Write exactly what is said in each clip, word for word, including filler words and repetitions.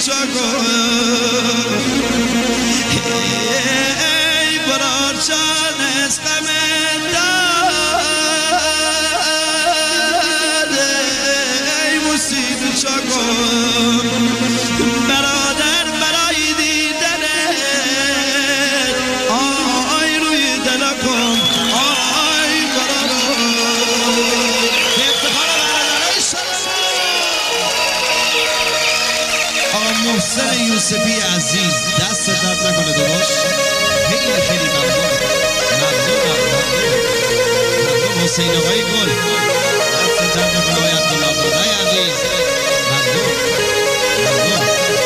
چاگو ای برار جان اسقم داد ای موسیقی چاگو برادر برای دیدن آی روی دلکم آی برادر به افتخار برادرای آقا محسن یوسفی عزیز دست درد نکنه درست خیلی خیلی ممنون ممنون ممنون حسین آقای گل دست درد نکنه آقای عبدالله دادای عزیز ممنون ممنون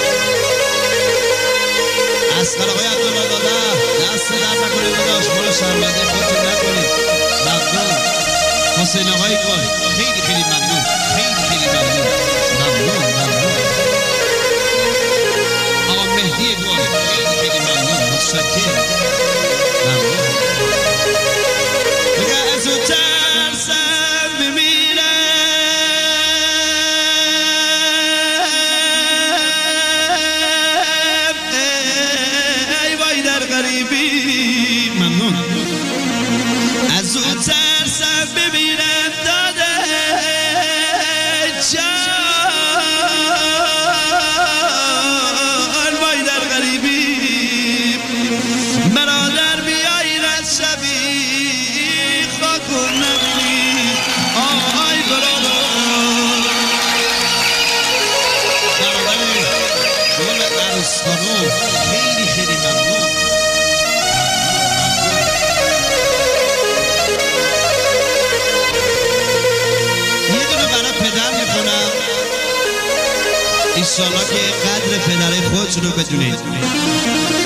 اصغر آقای عبدالله داده دست درد نکنه داداش برو شرمنده خودتون نکنید ممنون حسین آقای گل خیلی خیلی ممنون خیلی خیلی ممنون ممنون ممنون مهدی گل خیلی خیلی ممنون متشکرم ممنون میگه از اون ترسم بمیرم ای وای در غریبی ممنون از اون ترسم بمیرم داده جان برادر بیایی رد شبی خاکون نبینی آی برادر برادر گل عروسخانو خیلی خیلی ممنون یه دونه برای پدر میکنم ایشالله که قدر پدر خودتون رو بدونید